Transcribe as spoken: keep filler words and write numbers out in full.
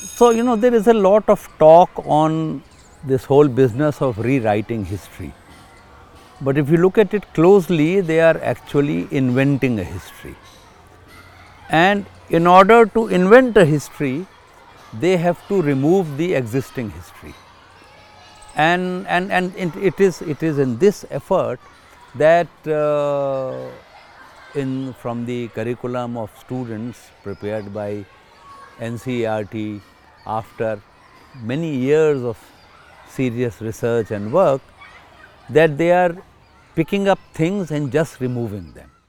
So, you know, there is a lot of talk on this whole business of rewriting history. But if you look at it closely, they are actually inventing a history. And in order to invent a history, they have to remove the existing history. And, and, and it, is, it is in this effort that uh, in from the curriculum of students prepared by N C E R T after many years of serious research and work, that they are picking up things and just removing them.